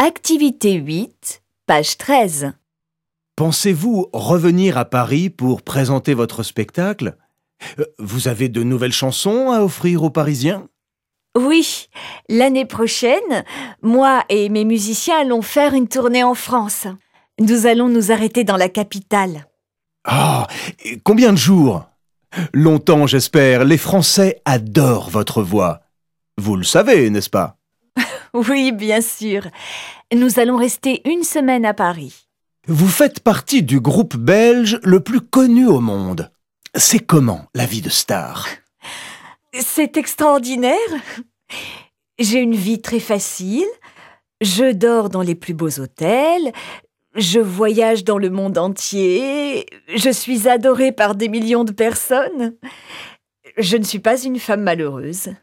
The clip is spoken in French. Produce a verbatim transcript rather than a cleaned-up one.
Activité huit, page treize. Pensez-vous revenir à Paris pour présenter votre spectacle? Euh, Vous avez de nouvelles chansons à offrir aux Parisiens? Oui, l'année prochaine, moi et mes musiciens allons faire une tournée en France. Nous allons nous arrêter dans la capitale. Ah, et combien de jours? Longtemps, j'espère. Les Français adorent votre voix. Vous le savez, n'est-ce pas? Oui, bien sûr. Nous allons rester une semaine à Paris. Vous faites partie du groupe belge le plus connu au monde. C'est comment, la vie de star? C'est extraordinaire. J'ai une vie très facile. Je dors dans les plus beaux hôtels. Je voyage dans le monde entier. Je suis adorée par des millions de personnes. Je ne suis pas une femme malheureuse.